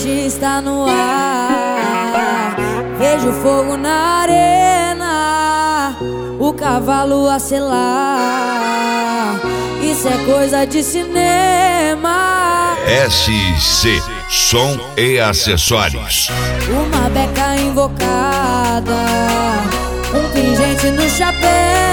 noite está no ar. Vejo fogo na arena, o cavalo a selar. Isso é coisa de cinema. SC Som e Acessórios. Uma beca invocada, um pingente no chapéu.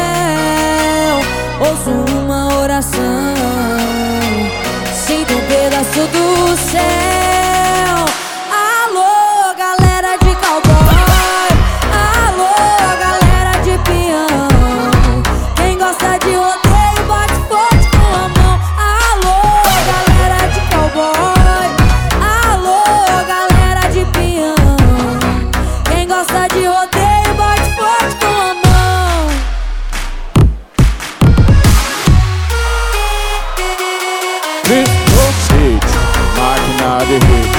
Ouço uma oração, sinto um pedaço do céu. Alô, galera de cowboy, alô, galera de peão. Quem gosta de rodeio bate forte com a mão. Alô, galera de cowboy, alô, galera de peão. Quem gosta de rodeio bate forte com a mão. Máquina de hit.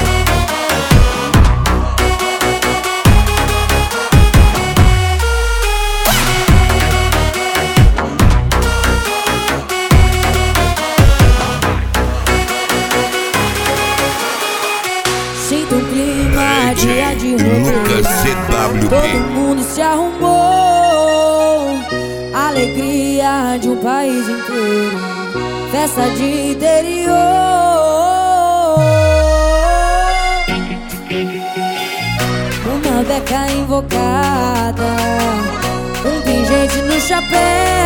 Sinto um clima de Lucas rodeio. CWP. Todo mundo se arrumou. Alegria de um país inteiro. Festa de interior. Uma beca invocada, um pingente no chapéu.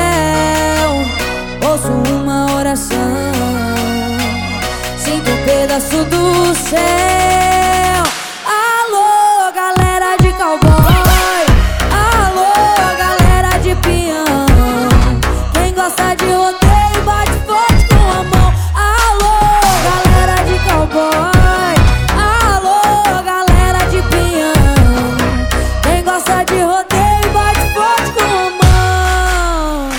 Ouço uma oração, sinto um pedaço do céu. Alô, galera de cowboy, alô, galera de peão. Quem gosta de rodeio bate forte com a mão. Alô, galera de cowboy, alô, galera de peão. Quem gosta de rodeio bate forte com a mão.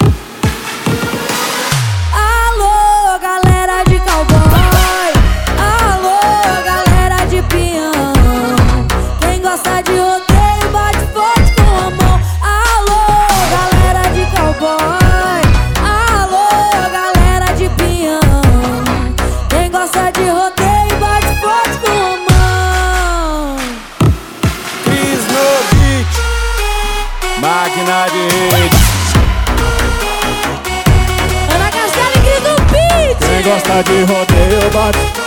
Alô, galera de cowboy, alô, galera de peão. Quem gosta de rodeio bate forte com a mão. Alô, galera de cowboy, alô, galera de peão. Quem gosta de rodeio bate forte com a mão. Cris no beat. Máquina de hit. Ana Castela e Cris no beat. Quem gosta de rodeio bate.